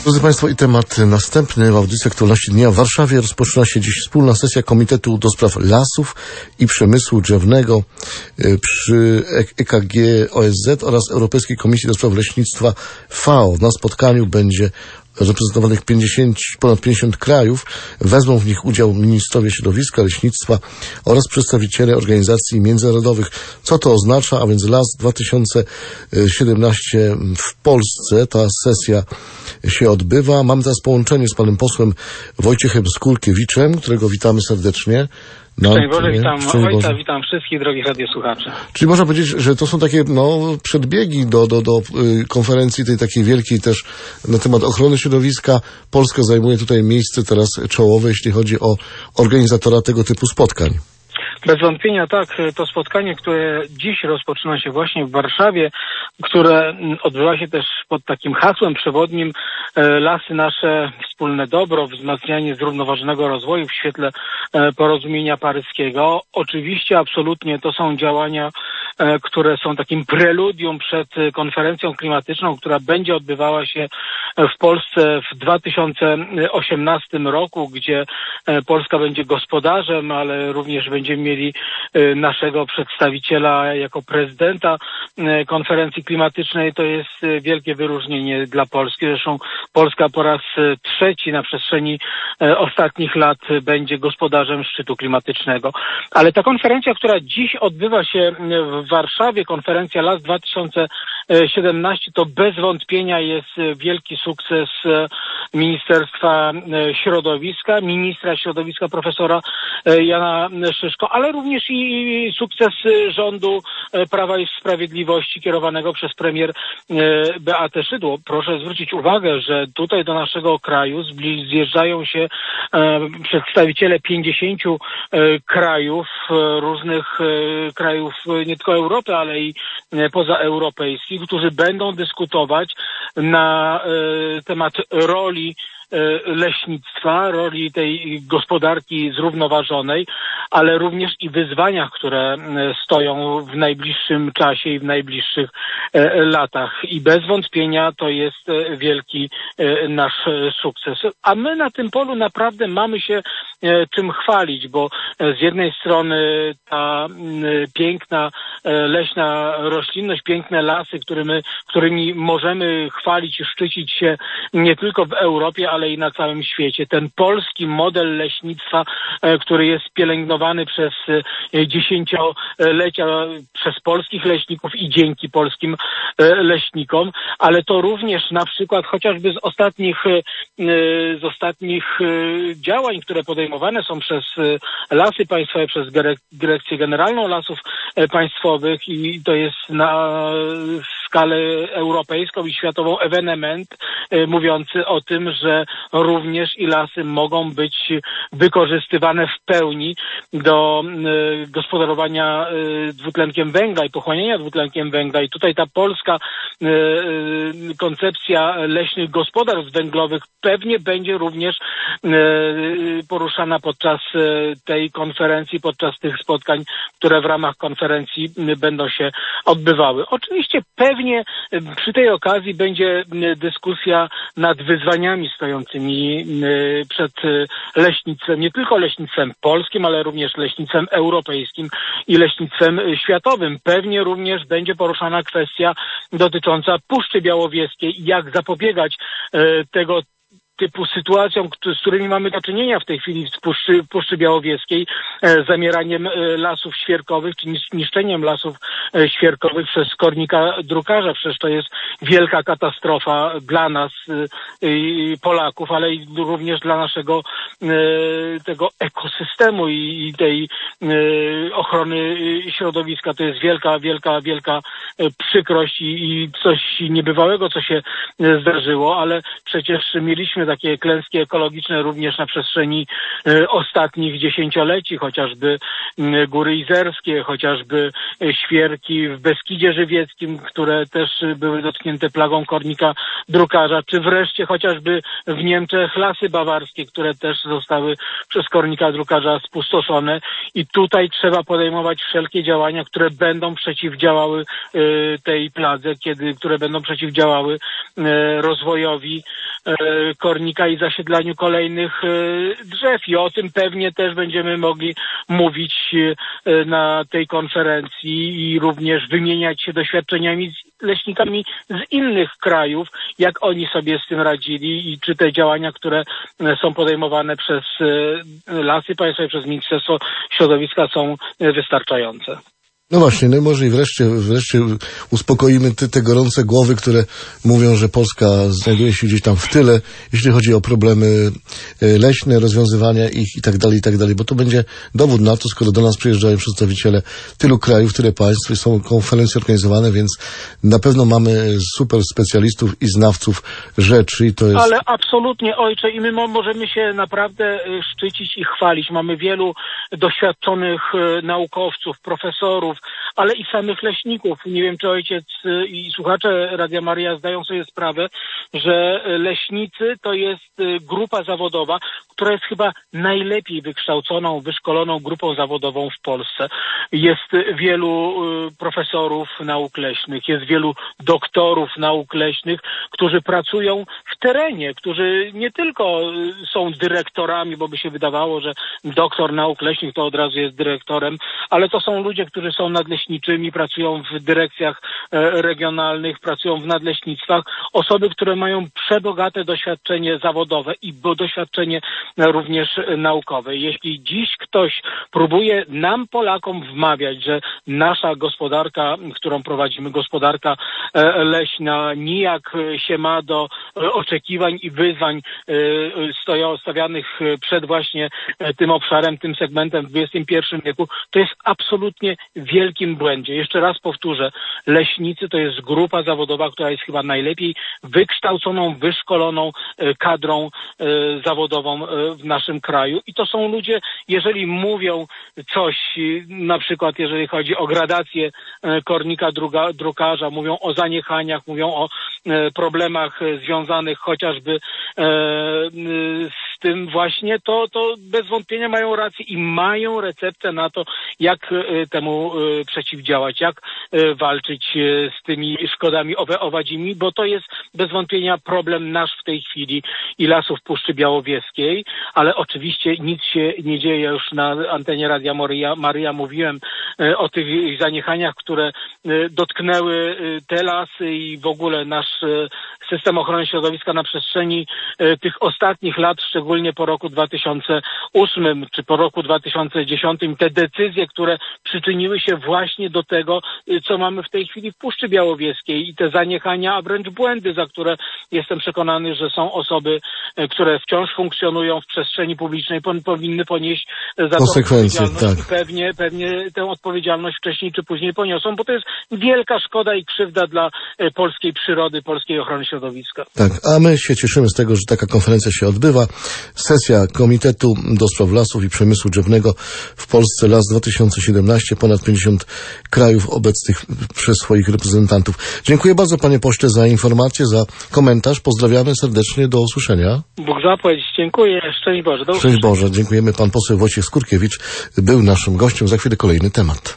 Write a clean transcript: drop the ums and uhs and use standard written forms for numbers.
Drodzy Państwo, i temat następny w audycji Aktualności Dnia. W Warszawie rozpoczyna się dziś wspólna sesja Komitetu do Spraw Lasów i Przemysłu Drzewnego przy EKG OSZ oraz Europejskiej Komisji do Spraw Leśnictwa FAO. Na spotkaniu będzie reprezentowanych ponad 50 krajów. Wezmą w nich udział ministrowie środowiska, leśnictwa oraz przedstawiciele organizacji międzynarodowych. Co to oznacza? A więc Las 2017 w Polsce. Ta sesja się odbywa. Mam teraz połączenie z panem posłem Wojciechem Skurkiewiczem, którego witamy serdecznie. Szczęść Boże, witam Wojta, witam wszystkich drogich radiosłuchaczy. Czyli można powiedzieć, że to są takie przedbiegi do konferencji tej takiej wielkiej też na temat ochrony środowiska. Polska zajmuje tutaj miejsce teraz czołowe, jeśli chodzi o organizatora tego typu spotkań. Bez wątpienia tak, to spotkanie, które dziś rozpoczyna się właśnie w Warszawie, które odbywa się też pod takim hasłem przewodnim Lasy nasze, wspólne dobro, wzmacnianie zrównoważonego rozwoju w świetle porozumienia paryskiego. Oczywiście absolutnie to są działania, które są takim preludium przed konferencją klimatyczną, która będzie odbywała się w Polsce w 2018 roku, gdzie Polska będzie gospodarzem, ale również będziemy mieli naszego przedstawiciela jako prezydenta konferencji klimatycznej. To jest wielkie wyróżnienie dla Polski. Zresztą Polska po raz trzeci na przestrzeni ostatnich lat będzie gospodarzem szczytu klimatycznego. Ale ta konferencja, która dziś odbywa się w Warszawie, konferencja Las 2017, to bez wątpienia jest wielki sukces Ministerstwa Środowiska, ministra środowiska profesora Jana Szyszko, ale również i sukces rządu Prawa i Sprawiedliwości kierowanego przez premier Beatę Szydło. Proszę zwrócić uwagę, że tutaj do naszego kraju zjeżdżają się przedstawiciele 50 krajów, różnych krajów nie tylko Europy, ale i pozaeuropejskich, którzy będą dyskutować na temat roli leśnictwa, roli tej gospodarki zrównoważonej, ale również i wyzwaniach, które stoją w najbliższym czasie i w najbliższych latach. I bez wątpienia to jest wielki nasz sukces. A my na tym polu naprawdę mamy się czym chwalić, bo z jednej strony ta piękna leśna roślinność, piękne lasy, którymi możemy chwalić i szczycić się nie tylko w Europie, ale i na całym świecie. Ten polski model leśnictwa, który jest pielęgnowany przez dziesięciolecia przez polskich leśników i dzięki polskim leśnikom, ale to również na przykład chociażby z ostatnich działań, które podejmowane są przez Lasy Państwowe, przez Dyrekcję Generalną Lasów Państwowych, i to jest na skalę europejską i światową ewenement mówiący o tym, że również i lasy mogą być wykorzystywane w pełni do gospodarowania dwutlenkiem węgla i pochłaniania dwutlenkiem węgla. I tutaj ta polska koncepcja leśnych gospodarstw węglowych pewnie będzie również poruszana podczas tej konferencji, podczas tych spotkań, które w ramach konferencji będą się odbywały. Oczywiście pewnie przy tej okazji będzie dyskusja nad wyzwaniami stojącymi przed leśnictwem, nie tylko leśnictwem polskim, ale również leśnictwem europejskim i leśnictwem światowym. Pewnie również będzie poruszana kwestia dotycząca Puszczy Białowieskiej i jak zapobiegać tego typu sytuacjom, z którymi mamy do czynienia w tej chwili w Puszczy Białowieskiej, zamieraniem lasów świerkowych, czy niszczeniem lasów świerkowych przez kornika drukarza. Przecież to jest wielka katastrofa dla nas, Polaków, ale i również dla naszego tego ekosystemu i tej ochrony środowiska. To jest wielka przykrość i coś niebywałego, co się zdarzyło, ale przecież mieliśmy takie klęski ekologiczne również na przestrzeni ostatnich dziesięcioleci, chociażby Góry Izerskie, chociażby świerki w Beskidzie Żywieckim, które też były dotknięte plagą kornika drukarza, czy wreszcie chociażby w Niemczech lasy bawarskie, które też zostały przez kornika drukarza spustoszone i tutaj trzeba podejmować wszelkie działania, które będą przeciwdziałały tej pladze, które będą przeciwdziałały rozwojowi kornika i zasiedlaniu kolejnych drzew. I o tym pewnie też będziemy mogli mówić na tej konferencji i również wymieniać się doświadczeniami z leśnikami z innych krajów, jak oni sobie z tym radzili i czy te działania, które są podejmowane przez Lasy Państwowe, przez Ministerstwo Środowiska są wystarczające. No właśnie, no może i wreszcie uspokoimy te gorące głowy, które mówią, że Polska znajduje się gdzieś tam w tyle, jeśli chodzi o problemy leśne, rozwiązywania ich i tak dalej, bo to będzie dowód na to, skoro do nas przyjeżdżają przedstawiciele tylu krajów, tyle państw, są konferencje organizowane, więc na pewno mamy super specjalistów i znawców rzeczy i to jest... Ale absolutnie, ojcze, i my możemy się naprawdę szczycić i chwalić. Mamy wielu doświadczonych naukowców, profesorów, ale i samych leśników. Nie wiem, czy ojciec i słuchacze Radia Maryja zdają sobie sprawę, że leśnicy to jest grupa zawodowa, która jest chyba najlepiej wykształconą, wyszkoloną grupą zawodową w Polsce. Jest wielu profesorów nauk leśnych, jest wielu doktorów nauk leśnych, którzy pracują w terenie, którzy nie tylko są dyrektorami, bo by się wydawało, że doktor nauk leśnych to od razu jest dyrektorem, ale to są ludzie, którzy są nadleśniczymi, pracują w dyrekcjach regionalnych, pracują w nadleśnictwach. Osoby, które mają przebogate doświadczenie zawodowe i doświadczenie również naukowe. Jeśli dziś ktoś próbuje nam, Polakom, wmawiać, że nasza gospodarka, którą prowadzimy, gospodarka leśna, nijak się ma do oczekiwań i wyzwań stawianych przed właśnie tym obszarem, tym segmentem w XXI wieku, to jest absolutnie wielkim błędzie. Jeszcze raz powtórzę, leśnicy to jest grupa zawodowa, która jest chyba najlepiej wykształconą, wyszkoloną kadrą zawodową w naszym kraju i to są ludzie, jeżeli mówią coś, na przykład jeżeli chodzi o gradację kornika drukarza, mówią o zaniechaniach, mówią o problemach związanych chociażby z tym właśnie, to bez wątpienia mają rację i mają receptę na to, jak temu przeciwdziałać, jak walczyć z tymi szkodami owadzimi, bo to jest bez wątpienia problem nasz w tej chwili i Lasów Puszczy Białowieskiej, ale oczywiście nic się nie dzieje już na antenie Radia Maryja. Mówiłem o tych zaniechaniach, które dotknęły te lasy i w ogóle nasz system ochrony środowiska na przestrzeni tych ostatnich lat, szczególnie po roku 2008 czy po roku 2010, te decyzje, które przyczyniły się właśnie do tego, co mamy w tej chwili w Puszczy Białowieskiej i te zaniechania, a wręcz błędy, za które jestem przekonany, że są osoby, które wciąż funkcjonują w przestrzeni publicznej, powinny ponieść za to odpowiedzialność. Tak. I pewnie tę odpowiedzialność wcześniej czy później poniosą, bo to jest wielka szkoda i krzywda dla polskiej przyrody, polskiej ochrony środowiska. Tak, a my się cieszymy z tego, że taka konferencja się odbywa. Sesja Komitetu do Spraw Lasów i Przemysłu Drzewnego w Polsce Las 2017, ponad 50 krajów obecnych przez swoich reprezentantów. Dziękuję bardzo, panie pośle, za informację, za komentarz. Pozdrawiamy serdecznie, do usłyszenia. Bóg zapłać, dziękuję. Szczęść Boże. Szczęść Boże, dziękujemy. Pan poseł Wojciech Skurkiewicz był naszym gościem. Za chwilę kolejny temat.